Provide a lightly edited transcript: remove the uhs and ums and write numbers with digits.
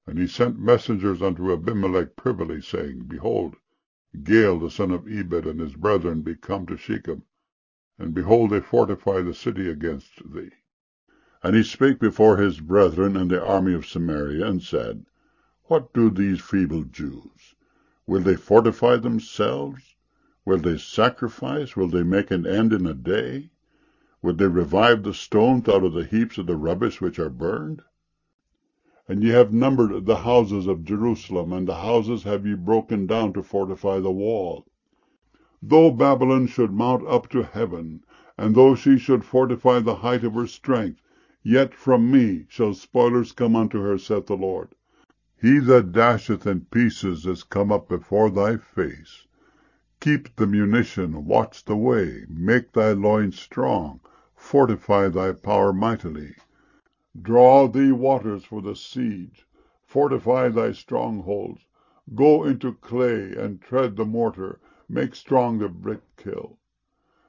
And he sent messengers unto Abimelech privily, saying, Behold, Gaal the son of Ebed and his brethren be come to Shechem, and behold, they fortify the city against thee. And he spake before his brethren and the army of Samaria, and said, What do these feeble Jews? Will they fortify themselves? Will they sacrifice? Will they make an end in a day? Will they revive the stones out of the heaps of the rubbish which are burned? And ye have numbered the houses of Jerusalem, and the houses have ye broken down to fortify the wall. Though Babylon should mount up to heaven, and though she should fortify the height of her strength, yet from me shall spoilers come unto her, saith the Lord. He that dasheth in pieces is come up before thy face. Keep the munition, watch the way, make thy loins strong, fortify thy power mightily. Draw thee waters for the siege, fortify thy strongholds. Go into clay, and tread the mortar, make strong the brick kiln.